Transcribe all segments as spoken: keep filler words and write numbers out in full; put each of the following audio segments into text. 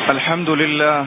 الحمد لله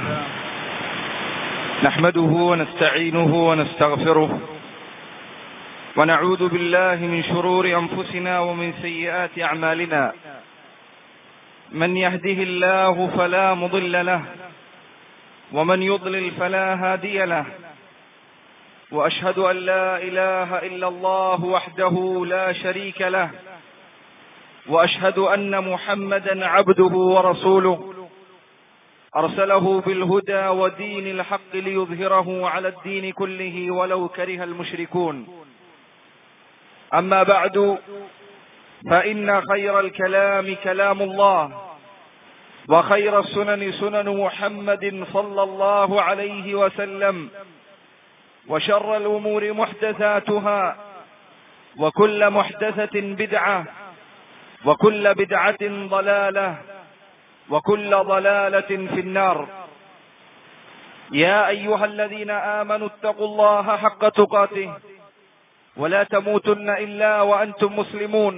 نحمده ونستعينه ونستغفره ونعوذ بالله من شرور أنفسنا ومن سيئات أعمالنا من يهده الله فلا مضل له ومن يضلل فلا هادي له وأشهد أن لا إله إلا الله وحده لا شريك له وأشهد أن محمدا عبده ورسوله أرسله بالهدى ودين الحق ليظهره على الدين كله ولو كره المشركون أما بعد فإن خير الكلام كلام الله وخير السنن سنن محمد صلى الله عليه وسلم وشر الأمور محدثاتها وكل محدثة بدعة وكل بدعة ضلالة وكل ضلالة في النار يا أيها الذين آمنوا اتقوا الله حق تقاته ولا تموتن إلا وأنتم مسلمون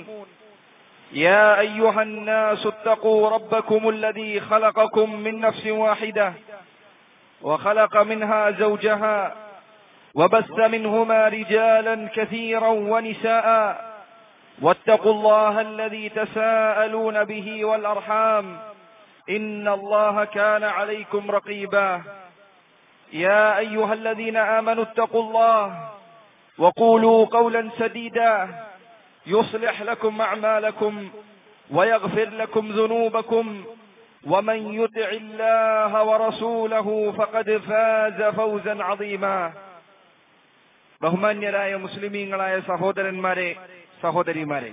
يا أيها الناس اتقوا ربكم الذي خلقكم من نفس واحدة وخلق منها زوجها وبث منهما رجالا كثيرا ونساء واتقوا الله الذي تساءلون به والأرحام إن الله كان عليكم رقيبا يا أيها الذين آمنوا اتقوا الله وقولوا قولا سديدا يصلح لكم أعمالكم ويغفر لكم ذنوبكم ومن يطع الله ورسوله فقد فاز فوزا عظيما ബഹുമാന്യരായ മുസ്ലിമീങ്ങളായ സഹോദരന്മാരെ സഹോദരിമാരെ,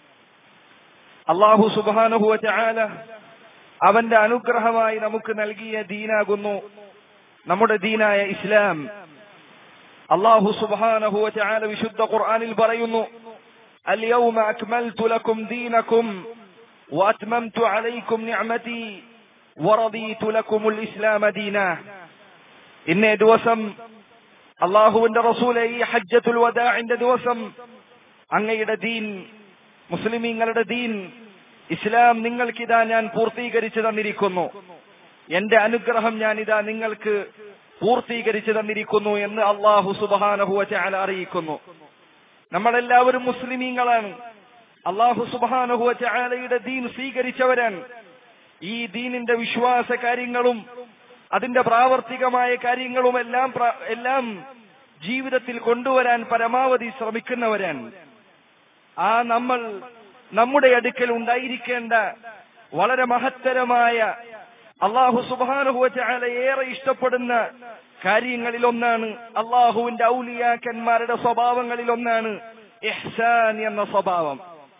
അല്ലാഹു സുബ്ഹാനഹു വ തആല അവന്റെ അനുഗ്രഹമായി നമുക്ക് നൽകിയ ദീനാകുന്നു നമ്മുടെ ദീനായ ഇസ്ലാം. അല്ലാഹു സുബ്ഹാനഹു വ തആല വിശുദ്ധ ഖുർആനിൽ പറയുന്നു, അൽയൗമ അക്മൽതു ലക്കും ദീനക്കും വഅത്മംതു അലൈക്കും നിഅമതി വറദീതു ലക്കുമുൽ ഇസ്ലാമ ദീനാ. ഇന്നേ ദിവസം അല്ലാഹുവിന്റെ റസൂലേ, ഈ ഹജ്ജത്തുൽ വദാഇന്റെ ദിവസം അങ്ങയുടെ ദീൻ, മുസ്ലിമീങ്ങളുടെ ദീൻ ഇസ്ലാം നിങ്ങൾക്കിതാ ഞാൻ പൂർത്തീകരിച്ചു തന്നിരിക്കുന്നു, എന്റെ അനുഗ്രഹം ഞാൻ ഇതാ നിങ്ങൾക്ക് പൂർത്തീകരിച്ചു തന്നിരിക്കുന്നു എന്ന് അല്ലാഹു സുബ്ഹാനഹു വ തആല അറിയിക്കുന്നു. നമ്മളെല്ലാവരും മുസ്ലിമീങ്ങളാണ്. അല്ലാഹു സുബ്ഹാനഹു വ തആലയുടെ ദീൻ സ്വീകരിച്ചവരാണ്. ഈ ദീനിന്റെ വിശ്വാസ കാര്യങ്ങളും അതിന്റെ പ്രാവർത്തികമായ കാര്യങ്ങളും എല്ലാം എല്ലാം ജീവിതത്തിൽ കൊണ്ടുവരാൻ പരമാവധി ശ്രമിക്കുന്നവരാണ്. ആ നമ്മൾ നമ്മുടെ അടുക്കൽ ഉണ്ടായിരിക്കേണ്ട വളരെ മഹത്തരമായ, അല്ലാഹു സുബ്ഹാനഹു വ തആല ഏറെ ഇഷ്ടപ്പെടുന്ന കാര്യങ്ങളിൽ ഒന്നാണ്, അല്ലാഹുവിന്റെ ഔലിയാക്കന്മാരുടെ സ്വഭാവങ്ങളിൽ ഒന്നാണ് ഇഹ്സാൻ എന്ന സ്വഭാവം.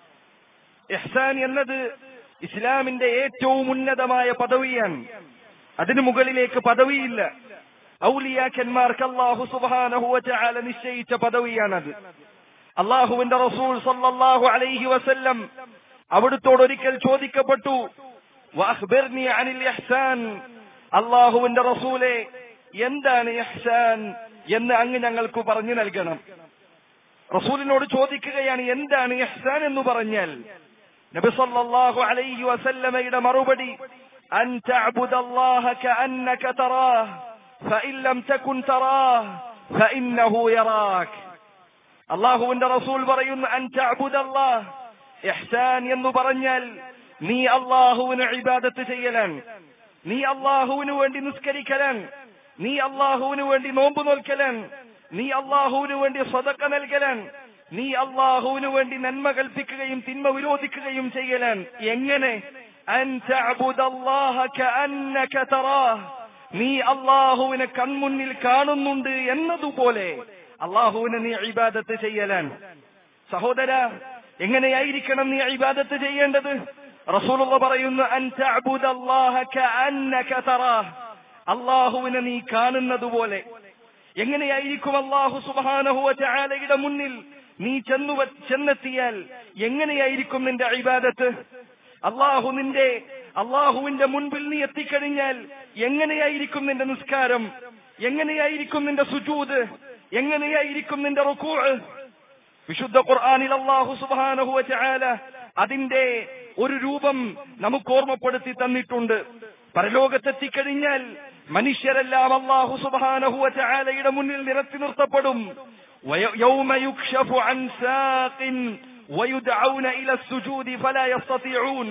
ഇഹ്സാൻ എന്നത് ഇസ്ലാമിന്റെ ഏറ്റവും ഉന്നതമായ പദവിയാണ്. അതിനു മുകളിലേക്ക് പദവിയില്ല. ഔലിയാക്കന്മാർക്ക് അല്ലാഹു സുബ്ഹാനഹു വ തആല നിശ്ചയിച്ച പദവിയാണത്. അല്ലാഹുവിന്റെ റസൂൽ സല്ലല്ലാഹു അലൈഹി വസല്ലം അവിടുത്തോട് ഒരിക്കൽ ചോദിക്കപ്പെട്ടു, വഅഖ്ബിർനി അനിൽ ഇഹ്സാൻ, അല്ലാഹുവിന്റെ റസൂലേ, എന്താണ് ഇഹ്സാൻ എന്ന് അങ്ങ് ഞങ്ങൾക്ക് പറഞ്ഞു നൽകണം. റസൂലിനോട് ചോദിക്കുകയാണ്, എന്താണ് ഇഹ്സാൻ എന്ന് പറഞ്ഞാൽ? നബി സല്ലല്ലാഹു അലൈഹി വസല്ലമയുടെ മറുപടി, അൻ തഅബുദല്ലാഹ കഅന്നക തറാഹ് ഫഇൻ ലം തകുൻ തറാഹ് ഫഇന്നഹു യറാക്. അല്ലാഹുവിന്റെ റസൂൽ പറയുന്നു, അൻ തഅബുദല്ലാഹ്, ഇഹ്സാൻ എന്ന് പറഞ്ഞാൽ നീ അല്ലാഹുവിന് ഇബാദത്ത് ചെയ്യലാണ്, നീ അല്ലാഹുവിന് വേണ്ടി നിസ്കരിക്കലാണ്, നീ അല്ലാഹുവിന് വേണ്ടി നോമ്പ് നോൽക്കലാണ്, നീ അല്ലാഹുവിന് വേണ്ടി സദഖ നൽകലാണ്, നീ അല്ലാഹുവിന് വേണ്ടി നന്മ കൽപ്പിക്കുകയും തിന്മ വിരോധിക്കുകയും ചെയ്യലാണ്. എങ്ങനെ? അൻ തഅബുദല്ലാഹ കഅന്നക തറാഹ്, നീ അല്ലാഹുവിനെ കൺമുന്നിൽ കാണുന്നുണ്ട് എന്നതുപോലെ അല്ലാഹുവിനെ നീ ഇബാദത്ത് ചെയ്യലാണ്. സഹോദര, എങ്ങനെയായിരിക്കണം നീ ഇബാദത്ത് ചെയ്യേണ്ടത്? റസൂലുള്ളാഹി പറയുന്നു, അൻ തഅബുദല്ലാഹ കഅന്നക തറാഹ്, അല്ലാഹുവിനെ നീ കാണുന്നത് പോലെ. എങ്ങനെയായിരിക്കും അല്ലാഹു സുബ്ഹാനഹു വ തആലയുടെ മുന്നിൽ നീ ചെന്നു ചെന്നെത്തിയാൽ എങ്ങനെയായിരിക്കും നിന്റെ ഇബാദത്ത്? അല്ലാഹു നിന്റെ അല്ലാഹുവിന്റെ മുൻപിൽ നീ എത്തിക്കഴിഞ്ഞാൽ എങ്ങനെയായിരിക്കും നിന്റെ നിസ്കാരം? എങ്ങനെയായിരിക്കും നിന്റെ സുജൂദ്? എങ്ങനെയായിരിക്കും നിന്റെ റുകൂഅ്? വിശുദ്ധ ഖുർആനിൽ അല്ലാഹു സുബ്ഹാനഹു വ തആല അതിന്റെ ഒരു രൂപം നമുക്ക് ഓർമ്മപ്പെടുത്തി തന്നിട്ടുണ്ട്. പരലോകത്തെത്തിക്കഴിഞ്ഞാൽ മനുഷ്യരെല്ലാം അല്ലാഹു സുബ്ഹാനഹു വ തആലയുടെ മുന്നിൽ നിരത്തി നിർത്തപ്പെടും. യൗമ യുക്ശഫു അൻ സാഖിൻ വയുദ്ഔന ഇല സുജൂദി ഫലാ യസ്തതിഊൻ.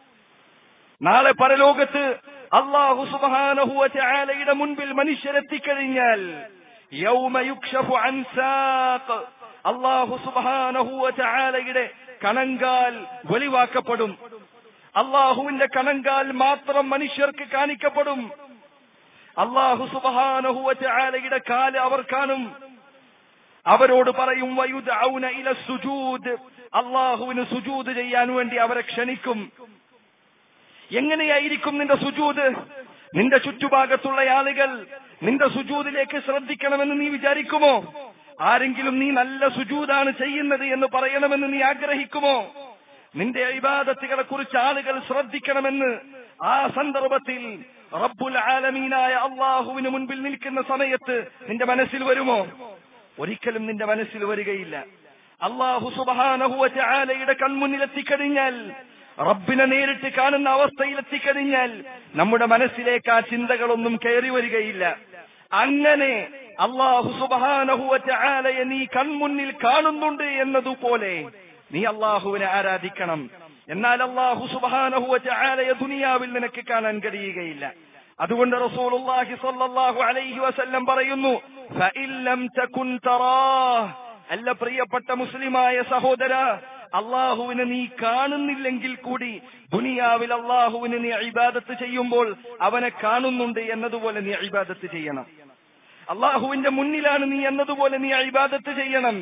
നാളെ പരലോകത്ത് അല്ലാഹു സുബ്ഹാനഹു വ തആലയുടെ മുൻപിൽ മനുഷ്യരെത്തിക്കഴിഞ്ഞാൽ യൗമ യുക്ശഫു അൻ സാഖ്, അല്ലാഹു സുബ്ഹാനഹു വ തആലയുടെ കണങ്കാൽ വെളിവാക്കപ്പെടും. അല്ലാഹുവിന്റെ കണങ്കാൽ മാത്രം മനുഷ്യർക്ക് കാണിക്കപ്പെടും. അല്ലാഹു സുബ്ഹാനഹു വ തആലയുടെ കാല് അവർ കാണും. അവരോട് പറയും വയുദ്ഔന ഇല സുജൂദ്, അല്ലാഹുവിന് സുജൂദ് ചെയ്യാൻ വേണ്ടി അവരെ ക്ഷണിക്കും. എങ്ങനെയായിരിക്കും നിന്റെ സുജൂദ്? നിന്റെ ചുറ്റുഭാഗത്തുള്ള ആളുകൾ നിന്റെ സുജൂദിലേക്ക് ശ്രദ്ധിക്കണമെന്ന് നീ വിചാരിക്കുമോ? ആരെങ്കിലും നീ നല്ല സുജൂദാണ് ചെയ്യുന്നത് എന്ന് പറയണമെന്ന് നീ ആഗ്രഹിക്കുമോ? നിന്റെ ഇബാദത്തുകളെ കുറിച്ച് ആളുകൾ ശ്രദ്ധിക്കണമെന്ന് ആ സന്ദർഭത്തിൽ റബ്ബുൽ ആലമീനായ അല്ലാഹുവിന് മുൻപിൽ നിൽക്കുന്ന സമയത്ത് നിന്റെ മനസ്സിൽ വരുമോ? ഒരിക്കലും നിന്റെ മനസ്സിൽ വരികയില്ല. അല്ലാഹു സുബ്ഹാനഹു വ തആലയുടെ കൺമുന്നിലെത്തിക്കഴിഞ്ഞാൽ, റബ്ബിനെ നേരിട്ട് കാണുന്ന അവസ്ഥയിലെത്തിക്കഴിഞ്ഞാൽ നമ്മുടെ മനസ്സിലേക്ക് ആ ചിന്തകളൊന്നും കയറി വരികയില്ല. അങ്ങനെ അല്ലാഹു സുബ്ഹാനഹു വ തആലയെ നീ കൺമുന്നിൽ കാണുന്നുണ്ട് എന്നതുപോലെ നീ അല്ലാഹുവിനെ ആരാധിക്കണം. എന്നാൽ അല്ലാഹു സുബ്ഹാനഹു വ തആലയെ ദുനിയാവിൽ നിനക്ക് കാണാൻ കഴിയുകയില്ല. അതുകൊണ്ട് റസൂലുള്ളാഹി സ്വല്ലല്ലാഹു അലൈഹി വസല്ലം പറയുന്നു, ഫഇൻ ലം തകുൻ തറാഹ്, അല്ല പ്രിയപ്പെട്ട മുസ്ലിമായ സഹോദര, അല്ലാഹുവിനെ നീ കാണുന്നില്ലെങ്കിൽ കൂടി ദുനിയാവിൽ അല്ലാഹുവിനെ നീ ഇബാദത്ത് ചെയ്യുമ്പോൾ അവനെ കാണുന്നുണ്ട് എന്നതുപോലെ നീ ഇബാദത്ത് ചെയ്യണം. അല്ലാഹുവിന്റെ മുന്നിലാണ് നീ എന്നതുപോലെ നീ ഇബാദത്ത് ചെയ്യണം.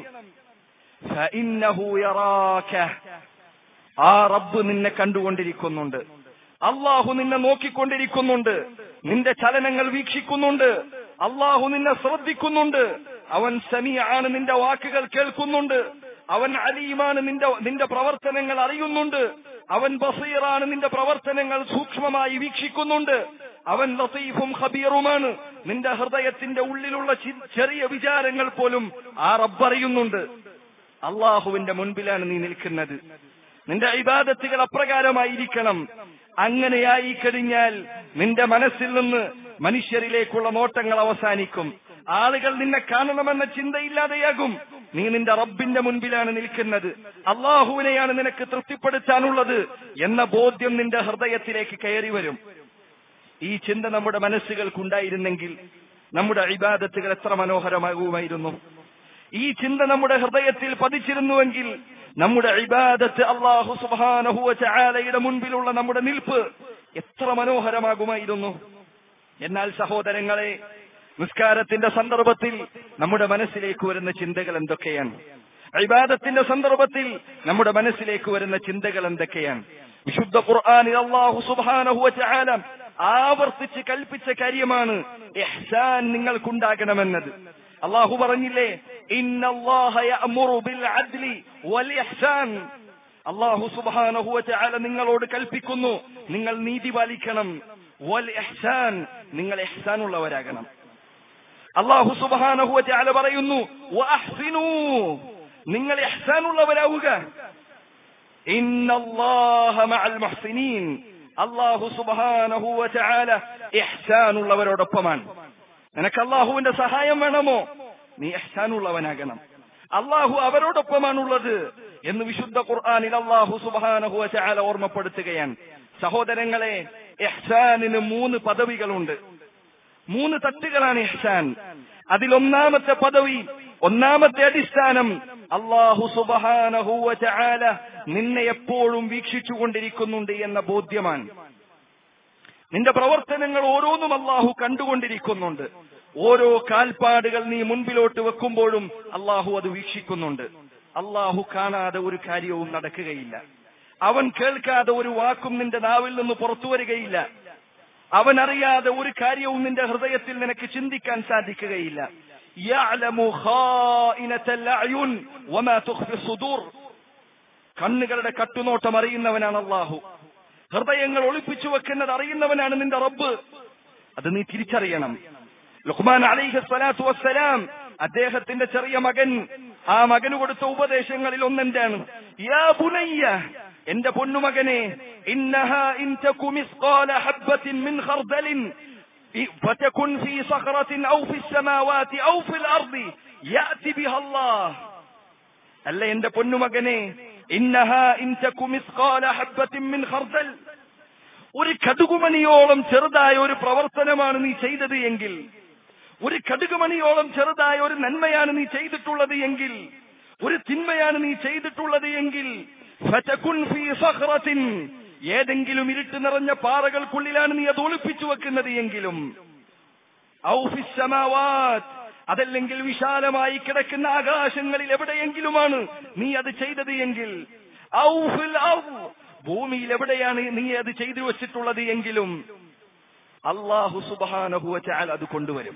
ഫഇന്നഹു യറാക, ആ റബ്ബ് നിന്നെ കണ്ടുകൊണ്ടിരിക്കുന്നുണ്ട്. അല്ലാഹു നിന്നെ നോക്കിക്കൊണ്ടിരിക്കുന്നുണ്ട്. നിന്റെ ചലനങ്ങൾ വീക്ഷിക്കുന്നുണ്ട്. അല്ലാഹു നിന്നെ ശ്രദ്ധിക്കുന്നുണ്ട്. അവൻ സമീആണ്, നിന്റെ വാക്കുകൾ കേൾക്കുന്നുണ്ട്. അവൻ അലീമാണ്, നിന്റെ നിന്റെ പ്രവർത്തനങ്ങൾ അറിയുന്നുണ്ട്. അവൻ ബസീറാണ്, നിന്റെ പ്രവർത്തനങ്ങൾ സൂക്ഷ്മമായി വീക്ഷിക്കുന്നുണ്ട്. അവൻ ലതീഫും ഖബീറുമാണ്, നിന്റെ ഹൃദയത്തിന്റെ ഉള്ളിലുള്ള ചെറിയ വിചാരങ്ങൾ പോലും ആ റബ്ബ് അറിയുന്നുണ്ട്. അല്ലാഹുവിന്റെ മുൻപിലാണ് നീ നിൽക്കുന്നത്. നിന്റെ ഇബാദത്തുകൾ അപ്രകാരമായിരിക്കണം. അങ്ങനെയായി കഴിഞ്ഞാൽ നിന്റെ മനസ്സിൽ നിന്ന് മനുഷ്യരിലേക്കുള്ള നോട്ടങ്ങൾ അവസാനിക്കും. ആളുകൾ നിന്നെ കാണണമെന്ന ചിന്തയില്ലാതെയാകും. നീ നിന്റെ റബ്ബിന്റെ മുൻപിലാണ് നിൽക്കുന്നത്. അല്ലാഹുവിനെയാണ് നിനക്ക് തൃപ്തിപ്പെടുത്താനുള്ളത് എന്ന ബോധ്യം നിന്റെ ഹൃദയത്തിലേക്ക് കയറി വരും. ഈ ചിന്ത നമ്മുടെ മനസ്സുകൾക്കുണ്ടായിരുന്നെങ്കിൽ നമ്മുടെ ഇബാദത്തുകൾ എത്ര മനോഹരമാകുമായിരുന്നു. ഈ ചിന്ത നമ്മുടെ ഹൃദയത്തിൽ പതിച്ചിരുന്നുവെങ്കിൽ നമ്മുടെ ഇബാദത്ത്, അല്ലാഹു സുബ്ഹാനഹു വ തആലയുടെ മുൻപിലുള്ള നമ്മുടെ നിൽപ്പ് എത്ര മനോഹരമാകുമായിരുന്നു. എന്നാൽ സഹോദരങ്ങളെ, നിസ്കാരത്തിന്റെ സന്ദർഭത്തിൽ നമ്മുടെ മനസ്സിലേക്ക് വരുന്ന ചിന്തകൾ എന്തൊക്കെയാണ്? ഇബാദത്തിന്റെ സന്ദർഭത്തിൽ നമ്മുടെ മനസ്സിലേക്ക് വരുന്ന ചിന്തകൾ എന്തൊക്കെയാണ്? വിശുദ്ധ ഖുർആനിൽ അല്ലാഹു സുബ്ഹാനഹു വ തആല ആവർത്തിച്ച് കൽപ്പിച്ച കാര്യമാണ് ഇഹ്സാൻ നിങ്ങൾക്കുണ്ടാകണമെന്നത്. അല്ലാഹു പറഞ്ഞില്ലേ, ഇന്നല്ലാഹ യഅ്മുറു ബിൽ അദ്ലി വൽ ഇഹ്സാൻ. അല്ലാഹു സുബ്ഹാനഹു വ തആല നിങ്ങളോട് കൽപ്പിക്കുന്നു, നിങ്ങൾ നീതി പാലിക്കണം. വൽ ഇഹ്സാൻ, നിങ്ങൾ ഇഹ്സാനുള്ളവരാകണം. അല്ലാഹു സുബ്ഹാനഹു വ തആല പറയുന്നു, വഅഹ്സിനൂ, നിങ്ങൾ ഇഹ്സാനുള്ളവരാവുക. ഇന്നല്ലാഹ മഅൽ മുഹ്സിനീൻ, അല്ലാഹു സുബ്ഹാനഹു വ തആല ഇഹ്സാനുള്ളവരോടൊപ്പമാണ്. നിനക്ക് അല്ലാഹുവിന്റെ സഹായം വേണമോ? നീ ഇഹ്സാനുള്ളവനാകണം. അല്ലാഹു അവരോടൊപ്പമാണുള്ളത് എന്ന് വിശുദ്ധ ഖുർആനിൽ അല്ലാഹു സുബ്ഹാനഹു വ തആല ഓർമ്മപ്പെടുത്തുകയാണ്. സഹോദരങ്ങളെ, ഇഹ്സാനിന് മൂന്ന് പദവികളുണ്ട്. മൂന്ന് തട്ടുകളാണ് ഇഹ്സാൻ. അതിലൊന്നാമത്തെ പദവി, ഒന്നാമത്തെ അടിസ്ഥാനം, അല്ലാഹു സുബ്ഹാനഹു വ തആല നിന്നെ എപ്പോഴും വീക്ഷിച്ചുകൊണ്ടിരിക്കുന്നുണ്ട് എന്ന ബോധ്യമാണ്. നിന്റെ പ്രവർത്തനങ്ങൾ ഓരോന്നും അല്ലാഹു കണ്ടുകൊണ്ടിരിക്കുന്നുണ്ട്. ഓരോ കാൽപ്പാടുകൾ നീ മുൻപിലോട്ട് വെക്കുമ്പോഴും അല്ലാഹു അത് വീക്ഷിക്കുന്നുണ്ട്. അല്ലാഹു കാണാതെ ഒരു കാര്യവും നടക്കുകയില്ല. അവൻ കേൾക്കാതെ ഒരു വാക്കും നിന്റെ നാവിൽ നിന്ന് പുറത്തു വരികയില്ല. അവൻ അറിയാതെ ഒരു കാര്യവും നിന്റെ ഹൃദയത്തിൽ നിനക്ക് ചിന്തിക്കാൻ സാധിക്കുകയില്ല. യഅലമു ഖായിനത്തൽ അയുൻ വമാ തുഖ്ഫി സുദൂർ. കണ്ണുകളുടെ കട്ടുനോട്ടം അറിയുന്നവനാണ് അല്ലാഹു. ഹൃദയങ്ങൾ ഒളിപ്പിച്ചു വെക്കുന്നത് അറിയുന്നവനാണ് നിന്റെ റബ്ബ്. അത് നീ തിരിച്ചറിയണം. ലുഖ്മാൻ അലൈഹി സ്വലാത്തു വസ്സലാം, അദ്ദേഹത്തിന്റെ ചെറിയ മകൻ, ആ മകന് കൊടുത്ത ഉപദേശങ്ങളിൽ ഒന്നെന്താണ്? യാ ബുനയ്യ എന്റെ പൊന്നുമകനെ, ഇന്നഹാ ഇൻ തകു മിസ്ഖാല ഹബ്ബത്തിൻ മിൻ ഖർദലിൻ ഫതകുൻ ഫീ സഖറത്തിൻ ഔ ഫിസ് സമാവാതി ഔ ഫിൽ അർദി യഅതി ബിഹാ അല്ലാഹ്. അല്ല എന്റെ പൊന്നുമകനെ, ഇന്നഹാ ഇൻ തകു മിസ്ഖാല ഹബ്ബത്തിൻ മിൻ ഖർദൽ, ഒരു കടുകുമണിയോളം ചെറുതായ ഒരു പ്രവർത്തനമാണ് നീ ചെയ്തത് എങ്കിൽ, ഒരു കടുകുമണിയോളം ചെറുതായ ഒരു നന്മയാണ് നീ ചെയ്തിട്ടുള്ളത് എങ്കിൽ, ഒരു തിന്മയാണ് നീ ചെയ്തിട്ടുള്ളത് എങ്കിൽ, ഫതകുൻ ഫീ സഖറത്തിൻ, ഏതെങ്കിലും ഇരുട്ട് നിറഞ്ഞ പാറകൾക്കുള്ളിലാണ് നീ അത് ഒളിപ്പിച്ചു വെക്കുന്നത് എങ്കിലും, ഔ ഫിസ് സമാവാത്, അതല്ലെങ്കിൽ വിശാലമായി കിടക്കുന്ന ആകാശങ്ങളിൽ എവിടെയെങ്കിലുമാണ് നീ അത് ചെയ്തത് എങ്കിൽ, ഔ ഫിൽ അർദ്, ഭൂമിയിൽ എവിടെയാണ് നീ അത് ചെയ്തു വെച്ചിട്ടുള്ളത് എങ്കിലും, അല്ലാഹു സുബ്ഹാനഹു വ തആല അത് കൊണ്ടുവരും.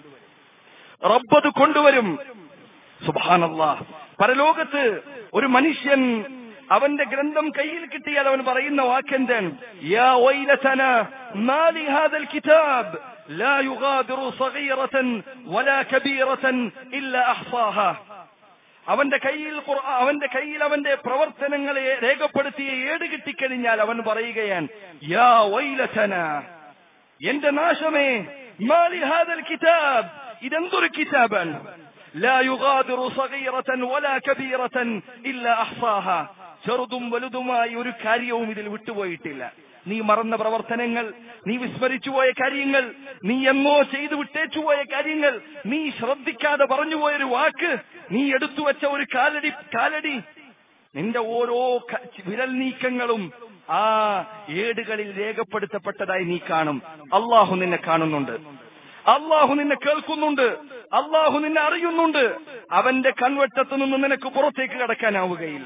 റബ്ബ് അത് കൊണ്ടുവരും. സുബ്ഹാനല്ലാഹ്. പരലോകത്ത് ഒരു മനുഷ്യൻ അവന്റെ ഗ്രന്ഥം കയ്യിൽ കിട്ടിയാൽ അവൻ പറയുന്ന വാക്കെന്താണ്? യാ വൈലതന മാ ലി ഹാദൽ കിതാബ് ലാ യുഗാദിറു സഗീറതൻ വലാ കബീറതൻ ഇല്ലാ അഹ്സാഹാ. അവന്റെ കയ്യിൽ അവന്റെ കയ്യിൽ അവന്റെ പ്രവർത്തനങ്ങളെ രേഖപ്പെടുത്തിയ ഏട് കിട്ടിക്കഴിഞ്ഞാൽ അവൻ പറയുകയാണ്, യാ വൈലതന, എന്റെ നാശമേ, മാ ലി ഹാദൽ കിതാബ്, ഇതെന്തൊരു കിതാബാണ്, ലാ യുഗാദിറു സഗീറതൻ വലാ കബീറതൻ ഇല്ലാ അഹ്സാഹാ, ചെറുതും വലുതുമായി ഒരു കാര്യവും ഇതിൽ വിട്ടുപോയിട്ടില്ല. നീ മറന്ന പ്രവർത്തനങ്ങൾ, നീ വിസ്മരിച്ചുപോയ കാര്യങ്ങൾ, നീ എന്നോ ചെയ്തു വിട്ടേച്ചുപോയ കാര്യങ്ങൾ, നീ ശ്രദ്ധിക്കാതെ പറഞ്ഞുപോയൊരു വാക്ക്, നീ എടുത്തു വെച്ച ഒരു കാലടി കാലടി നിന്റെ ഓരോ വിരൽ നീക്കങ്ങളും ആ ഏടുകളിൽ രേഖപ്പെടുത്തപ്പെട്ടതായി നീ കാണും. അള്ളാഹു നിന്നെ കാണുന്നുണ്ട്, അള്ളാഹു നിന്നെ കേൾക്കുന്നുണ്ട്, അള്ളാഹു നിന്നെ അറിയുന്നുണ്ട്. അവന്റെ കൺവെട്ടത്തു നിന്ന് നിനക്ക് പുറത്തേക്ക് കടക്കാനാവുകയില്ല.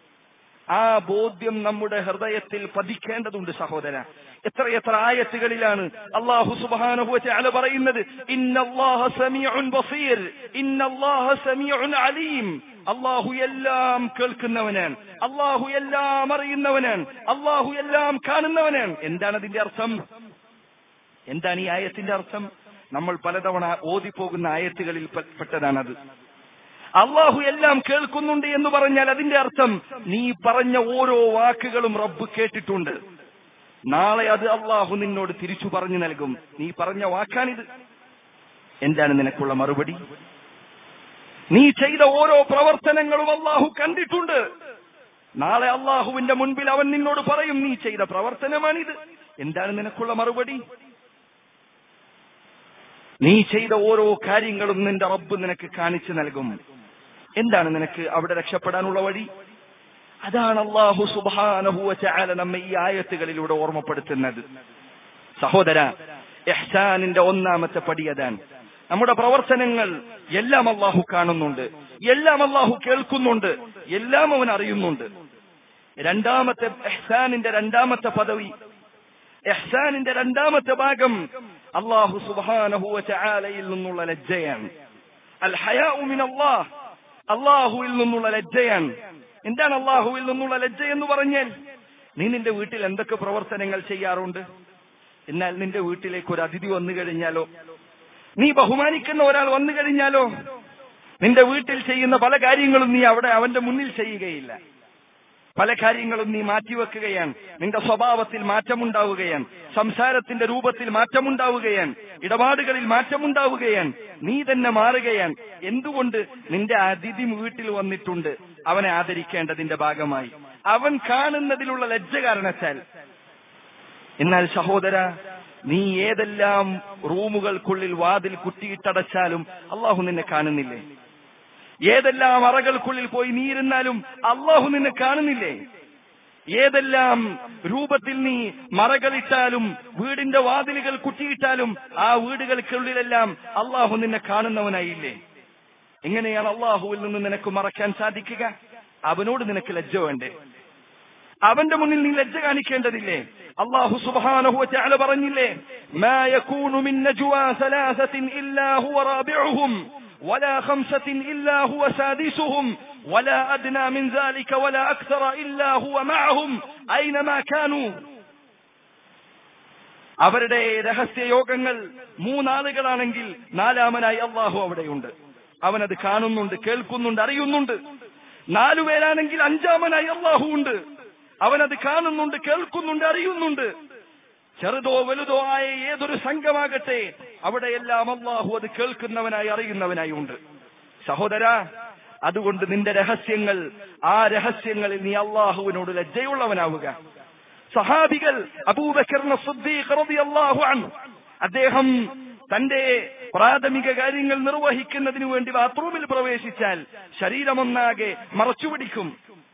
ആ ബോധ്യം നമ്മുടെ ഹൃദയത്തിൽ പതിക്കേണ്ടതുണ്ട് സഹോദര. എത്രയെത്ര ആയത്തുകളിലാണ് അല്ലാഹു സുബ്ഹാനഹു വ തആല പറയുന്നത്, ഇന്നല്ലാഹ സമീഉൻ ബസീർ, ഇന്നല്ലാഹ സമീഉൻ അലീം. അല്ലാഹു എല്ലാം കേൾക്കുന്നവനാണ്, അല്ലാഹു എല്ലാം അറിയുന്നവനാണ്, അല്ലാഹു എല്ലാം കാണുന്നവനാണ്. എന്താണ് അതിന്റെ അർത്ഥം? എന്താണ് ഈ ആയത്തിന്റെ അർത്ഥം? നമ്മൾ പലതവണ ഓതിപ്പോകുന്ന ആയത്തുകളിൽ പെട്ടതാണത്. അള്ളാഹു എല്ലാം കേൾക്കുന്നുണ്ട് എന്ന് പറഞ്ഞാൽ അതിന്റെ അർത്ഥം നീ പറഞ്ഞ ഓരോ വാക്കുകളും റബ്ബ് കേട്ടിട്ടുണ്ട്. നാളെ അത് അള്ളാഹു നിന്നോട് തിരിച്ചു പറഞ്ഞു നൽകും, നീ പറഞ്ഞ വാക്കാണിത്. എന്താണ് നിനക്കുള്ള മറുപടി? നീ ചെയ്ത ഓരോ പ്രവർത്തനങ്ങളും അള്ളാഹു കണ്ടിട്ടുണ്ട്. നാളെ അള്ളാഹുവിന്റെ മുൻപിൽ അവൻ നിന്നോട് പറയും, നീ ചെയ്ത പ്രവർത്തനമാണിത്. എന്താണ് നിനക്കുള്ള മറുപടി? നീ ചെയ്ത ഓരോ കാര്യങ്ങളും നിന്റെ റബ്ബ് നിനക്ക് കാണിച്ചു നൽകും. എന്താണ് നിനക്ക് അവിടെ രക്ഷപ്പെടാനുള്ള വഴി? അതാണ് അല്ലാഹു സുബ്ഹാനഹു വ തആല നമ്മെ ഈ ആയത്തുകളിലൂടെ ഓർമ്മപ്പെടുത്തുന്നത്. സഹോദര, ഇഹ്സാനിന്റെ ഒന്നാമത്തെ പടി അതാണ്. നമ്മുടെ പ്രവർത്തനങ്ങൾ എല്ലാം അല്ലാഹു കാണുന്നുണ്ട്, എല്ലാം അല്ലാഹു കേൾക്കുന്നുണ്ട്, എല്ലാം അവൻ അറിയുന്നുണ്ട്. രണ്ടാമത്തെ ഇഹ്സാനിന്റെ രണ്ടാമത്തെ പദവി, ഇഹ്സാനിന്റെ രണ്ടാമത്തെ ഭാഗം അല്ലാഹു സുബ്ഹാനഹു വ തആലയിൽ നിന്നുള്ള ലജ്ജയാണ്. അൽ ഹയാഉ മിനല്ലാഹ്, അല്ലാഹുവിൽ നിന്നുള്ള ലജ്ജയാണ്. എന്താണ് അല്ലാഹുവിൽ നിന്നുള്ള ലജ്ജ എന്ന് പറഞ്ഞാൽ? നീ നിന്റെ വീട്ടിൽ എന്തൊക്കെ പ്രവർത്തനങ്ങൾ ചെയ്യാറുണ്ട്? എന്നാൽ നിന്റെ വീട്ടിലേക്ക് ഒരു അതിഥി വന്നു കഴിഞ്ഞാലോ, നീ ബഹുമാനിക്കുന്ന ഒരാൾ വന്നു കഴിഞ്ഞാലോ, നിന്റെ വീട്ടിൽ ചെയ്യുന്ന പല കാര്യങ്ങളും നീ അവിടെ അവന്റെ മുന്നിൽ ചെയ്യുകയില്ല. പല കാര്യങ്ങളും നീ മാറ്റിവെക്കുകയാണ്. നിന്റെ സ്വഭാവത്തിൽ മാറ്റമുണ്ടാവുകയാണ്, സംസാരത്തിന്റെ രൂപത്തിൽ മാറ്റമുണ്ടാവുകയാണ്, ഇടപാടുകളിൽ മാറ്റമുണ്ടാവുകയാണ്, നീ തന്നെ മാറുകയാണ്. എന്തുകൊണ്ട്? നിന്റെ അതിഥി വീട്ടിൽ വന്നിട്ടുണ്ട്, അവനെ ആദരിക്കേണ്ടതിന്റെ ഭാഗമായി, അവൻ കാണുന്നതിലുള്ള ലജ്ജ കാരണത്താൽ. എന്നാൽ സഹോദര, നീ ഏതെല്ലാം റൂമുകൾക്കുള്ളിൽ വാതിൽ കുറ്റിയിട്ടടച്ചാലും അള്ളാഹു നിന്നെ കാണുന്നില്ലേ? ഏതെല്ലാം അറകൾക്കുള്ളിൽ പോയി നീ ഇരുന്നാലും അള്ളാഹു നിന്നെ കാണുന്നില്ലേ? ഏതെല്ലാം രൂപത്തിൽ നീ മറകളിട്ടാലും വീടിന്റെ വാതിലുകൾ കുറ്റിയിട്ടാലും ആ വീടുകൾക്കുള്ളിലെല്ലാം അള്ളാഹു നിന്നെ കാണുന്നവനായില്ലേ? എങ്ങനെയാണ് അള്ളാഹുവിൽ നിന്ന് നിനക്ക് മറക്കാൻ സാധിക്കുക? അവനോട് നിനക്ക് ലജ്ജ വേണ്ടേ? അവന്റെ മുന്നിൽ നീ ലജ്ജ കാണിക്കേണ്ടതില്ലേ? അല്ലാഹു സുബ്ഹാനഹു വ തആല പറഞ്ഞില്ലേ, മാ യകൂനു മിൻ നജ്വാ സലാസത്തിൻ ഇല്ലാ ഹുവ റാബിഉഹും വലാ ഖംസത്തിൻ ഇല്ലാ ഹുവ സാദിസുഹും വലാ അദ്നാ മിൻ ദാലിക വലാ അക്സറ ഇല്ലാ ഹുവ മഅഹും ഐനമാ കാനൂ. അവരുടെ രഹസ്യ യോഗങ്ങൾ മൂന്നാളുകളാണെങ്കിൽ നാലാമനായി അല്ലാഹു അവിടെയുണ്ട്. അവനത് കാണുന്നുണ്ട്, കേൾക്കുന്നുണ്ട്, അറിയുന്നുണ്ട്. നാലുപേരാണെങ്കിൽ അഞ്ചാമനായി അല്ലാഹു ഉണ്ട്. അവനത് കാണുന്നുണ്ട്, കേൾക്കുന്നുണ്ട്, അറിയുന്നുണ്ട്. ചെറുതോ വലുതോ ആയ ഏതൊരു സംഘമാകട്ടെ അവിടെയെല്ലാം അള്ളാഹു അത് കേൾക്കുന്നവനായി അറിയുന്നവനായി ഉണ്ട്. സഹോദരാ, അതുകൊണ്ട് നിന്റെ രഹസ്യങ്ങൾ, ആ രഹസ്യങ്ങളിൽ നീ അള്ളാഹുവിനോട് ലജ്ജയുള്ളവനാവുക. സഹാബികൾ അബൂബക്കർ സിദ്ദീഖ് റളിയല്ലാഹു അൻഹു അദ്ദേഹം തന്റെ പ്രാഥമിക കാര്യങ്ങൾ നിർവഹിക്കുന്നതിനു വേണ്ടി ബാത്റൂമിൽ പ്രവേശിച്ചാൽ ശരീരമൊന്നാകെ മറച്ചുപിടിക്കും.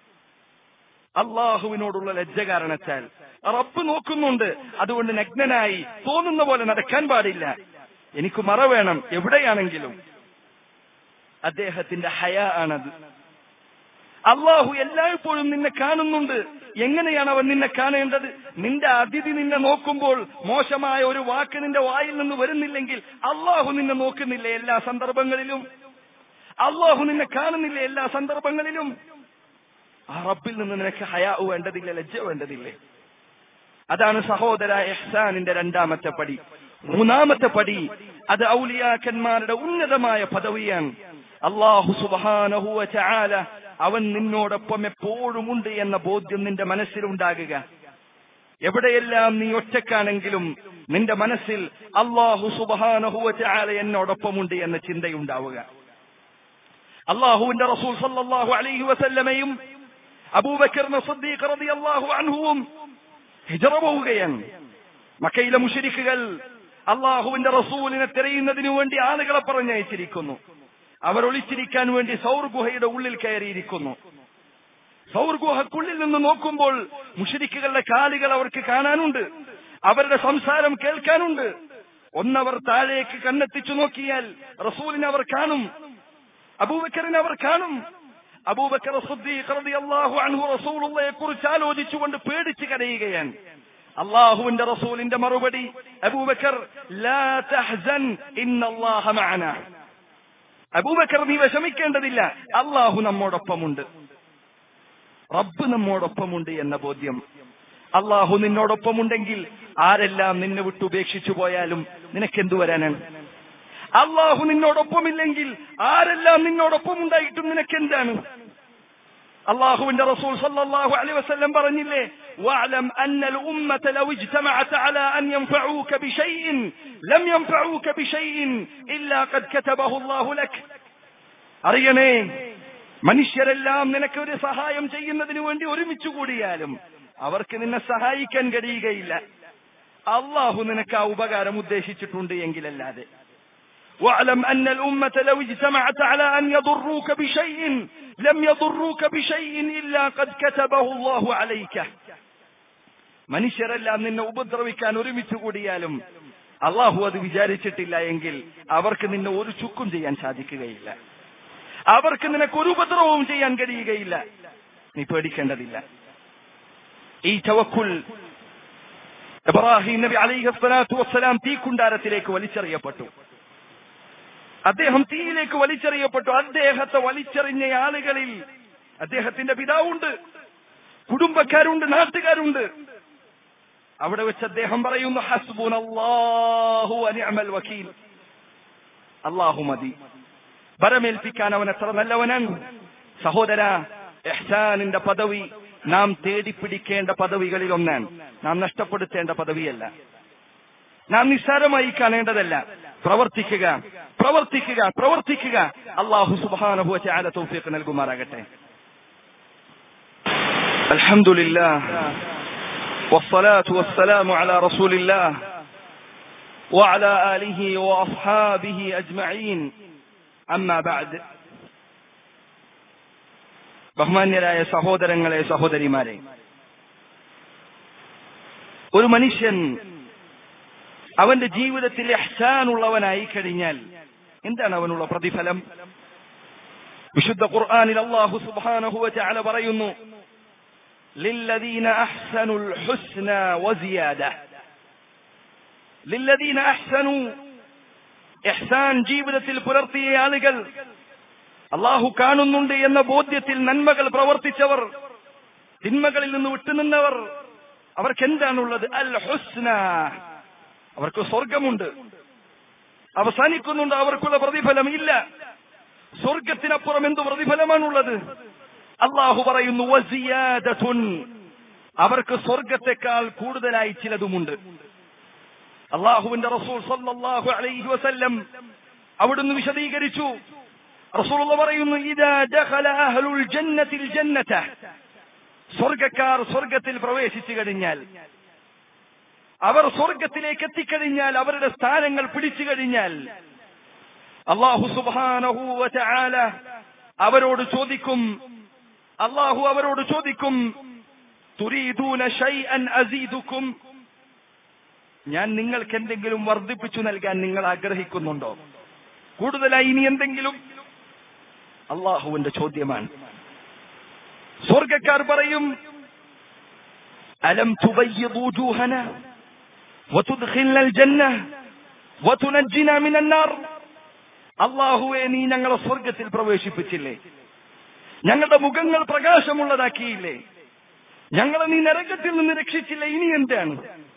അള്ളാഹുവിനോടുള്ള ലജ്ജ കാരണത്താൽ. റബ്ബ് നോക്കുന്നുണ്ട്, അതുകൊണ്ട് നഗ്നനായി തോന്നുന്ന പോലെ നടക്കാൻ പാടില്ല. എനിക്ക് മറ വേണം എവിടെയാണെങ്കിലും. അദ്ദേഹത്തിന്റെ ഹയാ ആണത്. അള്ളാഹു എല്ലായ്പ്പോഴും നിന്നെ കാണുന്നുണ്ട്. എങ്ങനെയാണ് അവൻ നിന്നെ കാണേണ്ടത്? നിന്റെ അതിഥി നിന്നെ നോക്കുമ്പോൾ മോശമായ ഒരു വാക്ക് നിന്റെ വായിൽ നിന്ന് വരുന്നില്ലെങ്കിൽ അള്ളാഹു നിന്നെ നോക്കുന്നില്ലേ എല്ലാ സന്ദർഭങ്ങളിലും? അള്ളാഹു നിന്നെ കാണുന്നില്ലേ എല്ലാ സന്ദർഭങ്ങളിലും? ആ റബ്ബിൽ നിന്ന് നിനക്ക് ഹയാ വേണ്ടതില്ല, ലജ്ജ വേണ്ടതില്ലേ? അതാണ് സഹോദര ഇഹ്സാനിന്റെ രണ്ടാമത്തെ പടി. മൂന്നാമത്തെ പടി അത് ഔലിയാക്കന്മാരുടെ ഉന്നതമായ പദവിയാണ്. അല്ലാഹു സുബ്ഹാനഹു വ തആല അവൻ നിന്നോടൊപ്പം എപ്പോഴും ഉണ്ട് എന്ന ബോധ്യം നിന്റെ മനസ്സിലുണ്ടാകുക. എവിടെയെല്ലാം നീ ഒറ്റക്കാണെങ്കിലും നിന്റെ മനസ്സിൽ അല്ലാഹു സുബ്ഹാനഹു വ തആല എന്നോടൊപ്പമുണ്ട് എന്ന ചിന്തയുണ്ടാവുക. അല്ലാഹുവിന്റെ റസൂൽ സല്ലല്ലാഹു അലൈഹി വസല്ലമയും അബൂബക്കർ സിദ്ദീഖ് റളിയല്ലാഹു അൻഹുവും ഹിജ്റ പോവുകയാണ്. മക്കയിലെ മുശ്രിക്കുകൾ അല്ലാഹുവിന്റെ റസൂലിനെ തിരയുന്നതിനു വേണ്ടി ആളുകളെ പറഞ്ഞയച്ചിരിക്കുന്നു. അവർ ഒളിച്ചിരിക്കാൻ വേണ്ടി സൗർ ഗുഹയുടെ ഉള്ളിൽ കയറിയിരിക്കുന്നു. സൗർ ഗുഹക്കുള്ളിൽ നിന്ന് നോക്കുമ്പോൾ മുശ്രിക്കുകളുടെ കാലുകൾ അവർക്ക് കാണാനുണ്ട്, അവരുടെ സംസാരം കേൾക്കാനുണ്ട്. ഒന്നവർ താഴേക്ക് കണ്ണെത്തിച്ചു നോക്കിയാൽ റസൂലിനെ അവർ കാണും, അബൂബക്കറിനെ അവർ കാണും. അബൂബക്കർ സിദ്ദീഖ് റളിയല്ലാഹു അൻഹു റസൂലുള്ളാഹിയെ കുറിച്ച് ആലോചിച്ചുകൊണ്ട് പേടിച്ച് കരയുകയാണ്. അല്ലാഹുവിന്റെ റസൂലിന്റെ മറുപടി, അബൂബക്കർ ലാ തഹ്സൻ ഇന്നല്ലാഹ മഅനാ. അബൂബക്കർ നീ വിഷമിക്കേണ്ടതില്ല, അല്ലാഹു നമ്മോടൊപ്പമുണ്ട്, റബ്ബ് നമ്മോടൊപ്പമുണ്ട് എന്ന ബോധ്യം. അല്ലാഹു നിന്നോടൊപ്പമുണ്ടെങ്കിൽ ആരെല്ലാം നിന്നെ വിട്ടുപേക്ഷിച്ചു പോയാലും നിനക്കെന്തു വരാനാണ്? അല്ലാഹു നിന്നോടൊപ്പമില്ലെങ്കിൽ ആരെല്ലാം നിന്നോടൊപ്പം ഉണ്ടായിട്ടും നിനക്കെന്താണ്? അല്ലാഹുവിന്റെ റസൂൽ സല്ലല്ലാഹു അലൈഹി വസല്ലം പറഞ്ഞില്ലേ, വഅലം അന്നൽ ഉമ്മത ലൗ ഇജ്തമഅത അലാ അൻ യൻഫഊക ബിശൈഇൻ ലം യൻഫഊക ബിശൈഇൻ ഇല്ലാ ഖദ് കതബഹു അല്ലാഹു ലക്. അറിയണേ, മനുഷ്യരെല്ലാം നിനക്ക് ഒരു സഹായം ചെയ്യുന്നതിന് വേണ്ടി ഒരുമിച്ച് കൂടിയാലും അവർക്ക് നിന്നെ സഹായിക്കാൻ കഴിയുകയില്ല, അല്ലാഹു നിനക്ക് ആ ഉപകാരം ഉദ്ദേശിച്ചിട്ടുണ്ട് എങ്കിലല്ലാതെ. واعلم أن الأمة لو اجتمعت على أن يضروك بشيء لم يضروك بشيء إلا قد كتبه الله عليك. മനുഷ്യരെല്ലാം നിന്നെ ഉപദ്രവിക്കാൻ ഒരുമിച്ച് കൂടിയാലും അള്ളാഹു അത് വിചാരിച്ചിട്ടില്ല എങ്കിൽ അവർക്ക് നിന്നെ ഒരു ചുക്കും ചെയ്യാൻ സാധിക്കുകയില്ല, അവർക്ക് നിനക്ക് ഒരു ഉപദ്രവവും ചെയ്യാൻ കഴിയുകയില്ല. നീ പേടിക്കേണ്ടതില്ല. ഈ തവക്കുൽ ഇബ്രാഹിം നബി അലൈഹി സ്വലാത്തു വസ്സലാം തീക്കുണ്ടാരത്തിലേക്ക് വലിച്ചെറിയപ്പെട്ടു. അദ്ദേഹം തീയിലേക്ക് വലിച്ചെറിയപ്പെട്ടു. അദ്ദേഹത്തെ വലിച്ചെറിഞ്ഞ ആളുകളിൽ അദ്ദേഹത്തിന്റെ പിതാവുണ്ട്, കുടുംബക്കാരുണ്ട്, നാട്ടുകാരുണ്ട്. അവിടെ വെച്ച് അദ്ദേഹം പറയുന്നു, ഹസ്ബുനല്ലാഹു വ നിഅമൽ വകീൽ. അല്ലാഹു മതി, ബരമേൽപ്പിക്കാൻ അവൻ എത്ര നല്ലവനാണ്. സഹോദര, ഇഹ്സാനിന്റെ പദവി നാം തേടിപ്പിടിക്കേണ്ട പദവികളിൽ ഒന്നാണ്. നാം നഷ്ടപ്പെടുത്തേണ്ട പദവിയല്ല, നാം നിസ്സാരമായി കാണേണ്ടതല്ല. പ്രവർത്തിക്കുക, പ്രവർത്തിക്കുക, പ്രവർത്തിക്കുക. അല്ലാഹു സുബ്ഹാനഹു വ തആല തൗഫീഖ് നൽകുമാറാകട്ടെ. അൽഹംദുലില്ലാഹ് വസ്സലാത്തു വസ്സലാമു അലാ റസൂലില്ലാഹ് വഅലാ ആലിഹി വഅസ്ഹാബിഹി അജ്മഈൻ. അമ്മാ ബഅദ്. ബഹുമാന്യരായ സഹോദരങ്ങളെ, സഹോദരിമാരെ, ഒരു മനുഷ്യൻ അവന്റെ ജീവിതത്തിൽ ഇഹ്സാൻ ഉള്ളവനായി കഴിഞ്ഞാൽ എന്താണ് അവനുള്ള പ്രതിഫലം? വിശുദ്ധ ഖുർആനിൽ അല്ലാഹു സുബ്ഹാനഹു വ തആല പറയുന്നു, ലില്ലദീന അഹ്സനുൽ ഹുസ്ന വസിയാദ. ലില്ലദീന അഹ്സനു, ഇഹ്സാൻ ജീവിതത്തിൽ പുലർത്തിയ ആളുകൾ, അല്ലാഹു കാണുന്നുണ്ട് എന്ന ബോധ്യത്തിൽ നന്മകൾ പ്രവർത്തിച്ചവർ, തിന്മകളിൽ നിന്ന് വിട്ടുനിന്നവർ, അവർക്ക് എന്താണുള്ളത്? അൽ ഹുസ്ന, അവർക്ക് സ്വർഗമുണ്ട്. അവസാനിക്കുന്നുണ്ട് അവർക്കുള്ള പ്രതിഫലം ഇല്ല. സ്വർഗത്തിനപ്പുറം എന്ത് പ്രതിഫലമാണുള്ളത്? അല്ലാഹു പറയുന്നു, വസിയാദതുൻ, അവർക്ക് സ്വർഗത്തെക്കാൾ കൂടുതലായി ചിലതുമുണ്ട്. അള്ളാഹുവിന്റെ റസൂൽ സല്ലല്ലാഹു അലൈഹി വസല്ലം അവിടുന്ന് വിശദീകരിച്ചു. റസൂലുള്ളാഹി പറയുന്നു, ഇദാ ദഖല അഹ്ലുൽ ജന്നത്തിൽ ജന്നത, സ്വർഗ്ഗക്കാർ സ്വർഗ്ഗത്തിൽ പ്രവേശിച്ചു കഴിഞ്ഞാൽ, അവർ സ്വർഗ്ഗത്തിലേക്ക് എത്തിക്കഴിഞ്ഞാൽ, അവരുടെ സ്ഥാനങ്ങൾ പിടിച്ചു കഴിഞ്ഞാൽ, അല്ലാഹു സുബ്ഹാനഹു വ തആല അവരോട് ചോദിക്കും, അല്ലാഹു അവരോട് ചോദിക്കും, തുരീദൂന ശൈഅൻ അസീദുക്കും, ഞാൻ നിങ്ങൾക്ക് എന്തെങ്കിലും വർദ്ധിപ്പിച്ചു നൽകാൻ നിങ്ങൾ ആഗ്രഹിക്കുന്നുണ്ടോ? കൂടുതലായി ഇനി എന്തെങ്കിലും? അള്ളാഹുവിന്റെ ചോദ്യമാണ്. സ്വർഗ്ഗക്കാർ പറയും, അലം തുബയ്യിദ് വജൂഹന വതുദ്ഖിൽനൽ ജന്ന വതുനജ്ജിന മിനൻ നാർ. അല്ലാഹുവേ, നീ ഞങ്ങളെ സ്വർഗ്ഗത്തിൽ പ്രവേശിപ്പിച്ചില്ലേ, ഞങ്ങളുടെ മുഖങ്ങൾ പ്രകാശമുള്ളതാക്കിയില്ലേ, ഞങ്ങളെ നീ നരകത്തിൽ നിന്ന് രക്ഷിച്ചില്ലേ, ഇനി എന്താണ്?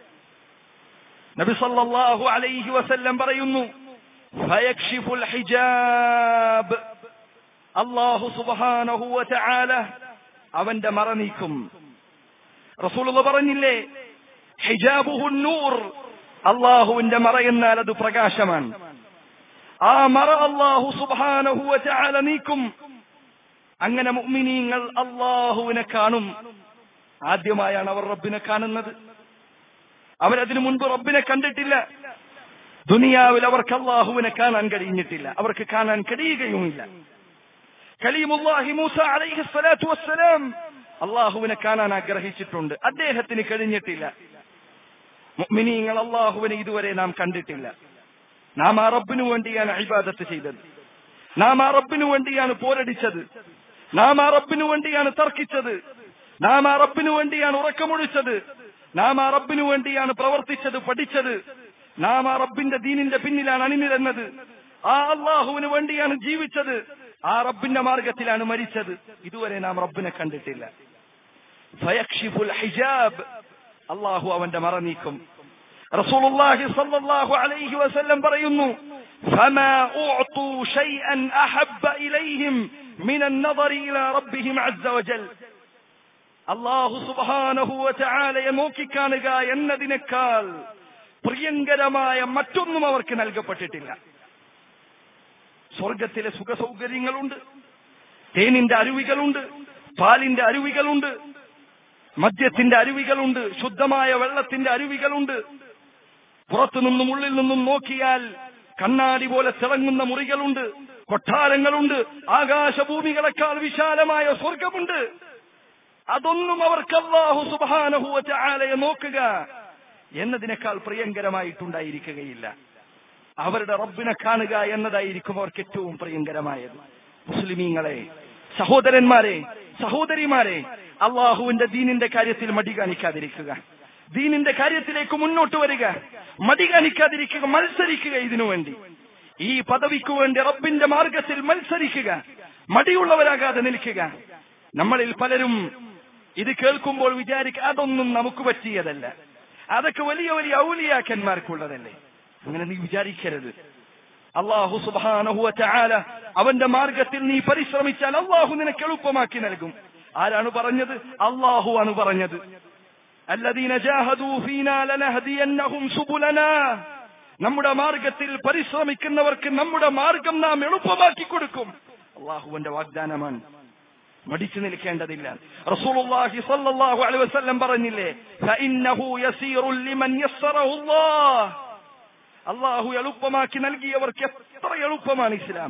നബി സല്ലല്ലാഹു അലൈഹി വസല്ലം പറയുന്നു, ഫയക്ഷിഫുൽ ഹിജാബ്, അല്ലാഹു സുബ്ഹാനഹു വ തആല അവന്റെ മറ നീക്കും. റസൂലുള്ളാഹി പറഞ്ഞില്ലേ, ഹിജാബുഹു നൂർ, അല്ലാഹുവിന്റെ മറ എന്നാൽ അത് പ്രകാശമാണ്. ആ മറ അല്ലാഹു സുബ്ഹാനഹു വ തആല നീക്കും. അങ്ങനെ മുഅ്മിനീങ്ങൾ അല്ലാഹുവിനെ കാണും. ആദ്യമായാണ് അവർ റബ്ബിനെ കാണുന്നത്. അവരതിനു മുൻപ് റബ്ബിനെ കണ്ടിട്ടില്ല. ദുനിയാവിൽ അവർക്ക് അല്ലാഹുവിനെ കാണാൻ കഴിഞ്ഞിട്ടില്ല, അവർക്ക് കാണാൻ കഴിയുകയുമില്ല. കലീമുല്ലാഹി മൂസ അലൈഹി സ്വലാത്തു വസ്സലാം അല്ലാഹുവിനെ കാണാൻ ആഗ്രഹിച്ചിട്ടുണ്ട്, അദ്ദേഹത്തിന് കഴിഞ്ഞിട്ടില്ല. മുഅ്മിനീങ്ങൾ അല്ലാഹുവിനെ ഇതുവരെ നാം കണ്ടിട്ടില്ല. നാം ആ റബ്ബിനു വേണ്ടിയാണ് ഇബാദത്ത് ചെയ്തത്, നാം ആ റബ്ബിനു വേണ്ടിയാണ് പോരടിച്ചത്, നാം ആ റബ്ബിനു വേണ്ടിയാണ് തർക്കിച്ചത്, നാം ആ റബ്ബിനു വേണ്ടിയാണ് ഉറക്കമൊഴിച്ചത്, നാം ആ റബ്ബിനു വേണ്ടിയാണ് പ്രവർത്തിച്ചത്, പഠിച്ചത്, നാം ആ റബ്ബിന്റെ ദീനിന്റെ പിന്നിലാണ് അണിനിരന്നത്, ആ അള്ളാഹുവിന് വേണ്ടിയാണ് ജീവിച്ചത്, ആ റബ്ബിന്റെ മാർഗത്തിലാണ് മരിച്ചത്. ഇതുവരെ നാം റബ്ബിനെ കണ്ടിട്ടില്ല. ഫയക്ഷിഫുൽ ഹിജാബ്, അള്ളാഹു അവന്റെ മറ നീക്കും. റസൂലുള്ളാഹി സ്വല്ലല്ലാഹു അലൈഹി വസല്ലം പറയുന്നു, ഫമാ ഉഅതു ശൈഅൻ അഹബ്ബ ഇലൈഹിം മിനൻ നദറി ഇലാ റബ്ബിഹിം അസ്സ വജൽ. അല്ലാഹു സുബ്ഹാനഹു വ തആലയെ നോക്കിക്കാണുക എന്നതിനേക്കാൾ പ്രിയങ്കരമായ മറ്റൊന്നും അവർക്ക് നൽകപ്പെട്ടിട്ടില്ല. സ്വർഗത്തിലെ സുഖ സൗകര്യങ്ങളുണ്ട്, തേനിന്റെ അരുവികളുണ്ട്, പാലിന്റെ അരുവികളുണ്ട്, മദ്യത്തിന്റെ അരുവികളുണ്ട്, ശുദ്ധമായ വെള്ളത്തിന്റെ അരുവികളുണ്ട്. പുറത്തു നിന്നും ഉള്ളിൽ നിന്നും നോക്കിയാൽ കണ്ണാടി പോലെ തിളങ്ങുന്ന മുറികളുണ്ട്, കൊട്ടാരങ്ങളുണ്ട്, ആകാശഭൂമികളെക്കാൾ വിശാലമായ സ്വർഗമുണ്ട്. അതൊന്നും അവർക്ക് അല്ലാഹു സുബ്ഹാനഹു വ തആലയെ നോക്കുക എന്നതിനേക്കാൾ പ്രിയങ്കരമായിട്ടുണ്ടായിരിക്കുകയില്ല. അവരുടെ റബ്ബിനെ കാണുക എന്നതായിരിക്കും അവർക്ക് ഏറ്റവും പ്രിയങ്കരമായത്. മുസ്ലിമീങ്ങളെ, സഹോദരന്മാരെ, സഹോദരിമാരെ, അള്ളാഹുവിന്റെ ദീനിന്റെ കാര്യത്തിൽ മടി കാണിക്കാതിരിക്കുക, ദീനിന്റെ കാര്യത്തിലേക്ക് മുന്നോട്ട് വരിക, മടി കാണിക്കാതിരിക്കുക, മത്സരിക്കുക. ഇതിനു വേണ്ടി, ഈ പദവിക്ക് വേണ്ടി റബ്ബിന്റെ മാർഗത്തിൽ മത്സരിക്കുക, മടിയുള്ളവരാകാതെ നിൽക്കുക. നമ്മളിൽ പലരും ഇത് കേൾക്കുമ്പോൾ വിചാരിക്കുക, അതൊന്നും നമുക്ക് പറ്റിയതല്ല, അതൊക്കെ വലിയ വലിയ ഔലിയാക്കന്മാർക്കുള്ളതല്ലേ. അങ്ങനെ നീ വിചാരിക്കരുത്. അല്ലാഹു സുബ്ഹാനഹു വ തആല അവന്റെ മാർഗത്തിൽ നീ പരിശ്രമിച്ചാൽ അല്ലാഹു നിനക്ക് എളുപ്പമാക്കി നൽകും. ആരാണ് പറഞ്ഞത്? അല്ലാഹു ആണ് പറഞ്ഞത്. അല്ലദീന ജാഹദൂ ഫീനാ ലനഹദിയന്നഹും സുബുലനാ. നമ്മുടെ മാർഗത്തിൽ പരിശ്രമിക്കുന്നവർക്ക് നമ്മുടെ മാർഗം നാം എളുപ്പമാക്കി കൊടുക്കും. അല്ലാഹുവിന്റെ വാഗ്ദാനമാണ്, മടിച്ചു നിൽക്കേണ്ടതില്ല. റസൂലുള്ളാഹി സ്വല്ലല്ലാഹു അലൈഹി വസല്ലം പറഞ്ഞില്ലേ, ഫഇന്നഹു യസീറുൻ ലിമൻ യസ്സറഹു അല്ലാഹ്. അല്ലാഹു എളുപ്പമാക്കി നൽകിയവർക്ക് എത്ര എളുപ്പമാണ് ഇസ്ലാം.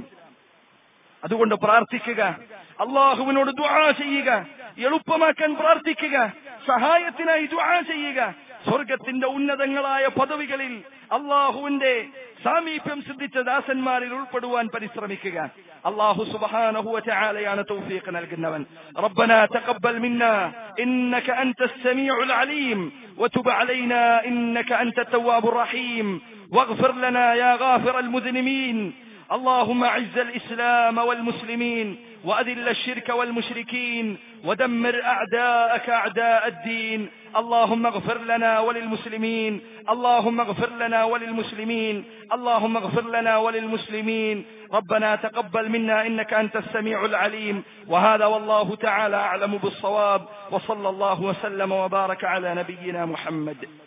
അതുകൊണ്ട് പ്രാർത്ഥിക്കുക, അല്ലാഹുവിനോട് ദുആ ചെയ്യുക, എളുപ്പമാക്കാൻ പ്രാർത്ഥിക്കുക, സഹായത്തിനായി ദുആ ചെയ്യുക. സ്വർഗത്തിന്റെ ഉന്നതങ്ങളായ പദവികളിൽ അല്ലാഹുവിന്റെ സാമീപ്യം സിദ്ധിച്ച ദാസന്മാരിൽ ഉൾപ്പെടുവാൻ പരിശ്രമിക്കുക. അല്ലാഹു സുബ്ഹാനഹു വ തആലയാണ് തൗഫീഖ് നൽകുന്നവൻ. റബ്ബനാ തഖബ്ബൽ മിന്നാ ഇന്നക അൻതസ് സമീഉൽ അലീം വതുബ് അലൈനാ ഇന്നക അൻതത് തവ്വാബുർ റഹീം واغفر لنا يا غافر المذنبين. اللهم اعز الإسلام والمسلمين وأذل الشرك والمشركين ودمر أعداءك أعداء الدين. اللهم اغفر لنا وللمسلمين اللهم اغفر لنا وللمسلمين اللهم اغفر لنا وللمسلمين. ربنا تقبل منا إنك أنت السميع العليم. وهذا والله تعالى أعلم بالصواب، وصلى الله وسلم وبارك على نبينا محمد.